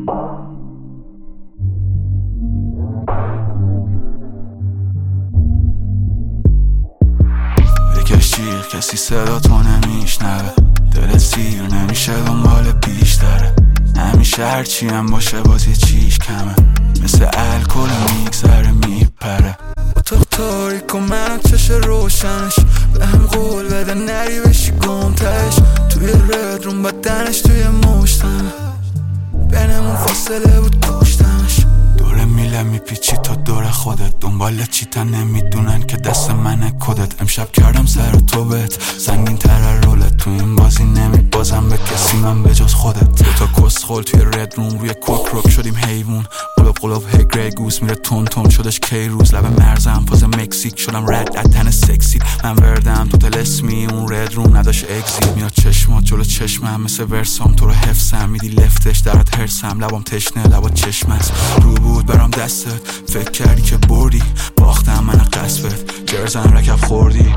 بکش جیغ کسی صدا تو نمیشنوه، دلت سیر نمیشه دنبال بیشتره، همیشه هرچی هم باشه باز یه چیش کمه، مثل الکل میگذره میپره. اتاق تاریک و من و چش روشنش، به هم قول بده نری بشی گمتش، توی رد روم بدنش توی مشتمه، بینمون فاصله بود کشتمش. دوره میله میپیچی تا دور خودت، دنبال چی تا نمیدونن که دست منه کدت. امشب کردم سر تو بهت سنگین تر رولت، تو این بازی نمیبازم به کسی من به جز خودت. دوتا کسخل توی رد روم روی کوک روک شدیم حیوون، قلوب هی گری گوز میره تون تون شدش کی روز، لب مرزم فاز مکزیک شدم رد از تن سکسی، من وردم تو دل اسمی اون رد روم نداشت اگزیت. میاد چشمات جلو چشمم مثل ورسام تو رو حفظم، میدی لفتش درات هرسم، لبام تشنه لبات چشمت رو بود برام دستت، فکر کردی که بردی باختم من قصبت، جرزن رکب خوردی.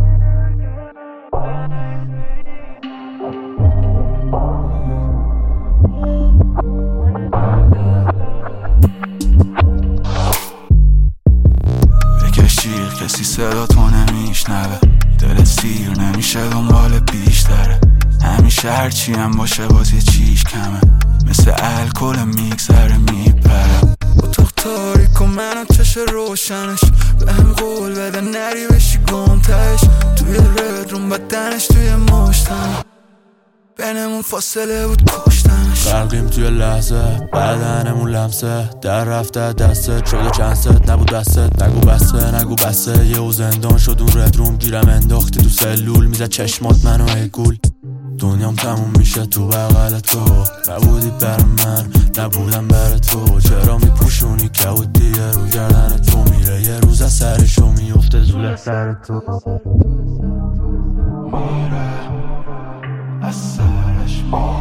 کسی صدا تو نمیشنوه، دلت سیر نمیشه دنبال بیشتره، همیشه هرچی هم باشه باز یه چیش کمه، مثل الکل میگذره میپره. اتاق تاریک و من و چش روشنش، به هم قول بده نری بشی گمتش، توی رد روم بدنش توی مشتمه، بینمون فاصله بود کشتنش. غرقیم توی لحظه بدنمون لمسه، در رفته دستت شده چند ست، نبود دستت نگو بسته نگو بسته، یه او زندان شد اون رد روم، گیرم انداختی تو سلول، میزد چشمات منو ای گول، دنیام تموم میشه تو بغل تو، نبودی بر من نبودم بر تو، چرا میپوشونی کبود دیگه رو گردن تو، میره یه روز از سرشو میفته زول سر تو، میره از سرش میره.